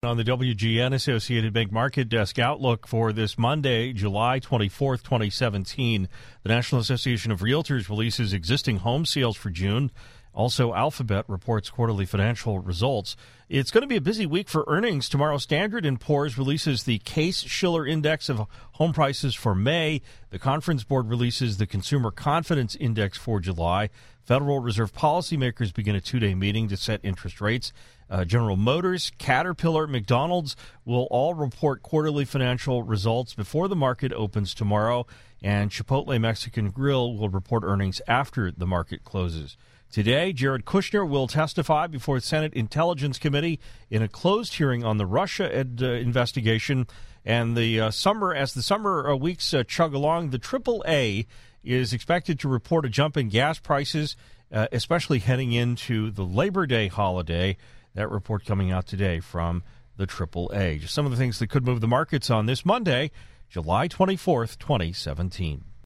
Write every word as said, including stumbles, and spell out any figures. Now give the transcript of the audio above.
On the W G N Associated Bank Market Desk outlook for this Monday, July twenty-fourth, twenty seventeen, the National Association of Realtors releases existing home sales for June. Also, Alphabet reports quarterly financial results. It's going to be a busy week for earnings. Tomorrow, Standard and Poor's releases the Case-Shiller Index of home prices for May. The Conference Board releases the Consumer Confidence Index for July. Federal Reserve policymakers begin a two-day meeting to set interest rates. Uh, General Motors, Caterpillar, McDonald's will all report quarterly financial results before the market opens tomorrow. And Chipotle Mexican Grill will report earnings after the market closes. Today, Jared Kushner will testify before the Senate Intelligence Committee in a closed hearing on the Russia ed, uh, investigation. And the uh, summer, as the summer uh, weeks uh, chug along, the triple A is expected to report a jump in gas prices, uh, especially heading into the Labor Day holiday. That report coming out today from the triple A. Just some of the things that could move the markets on this Monday, July twenty-fourth, twenty seventeen.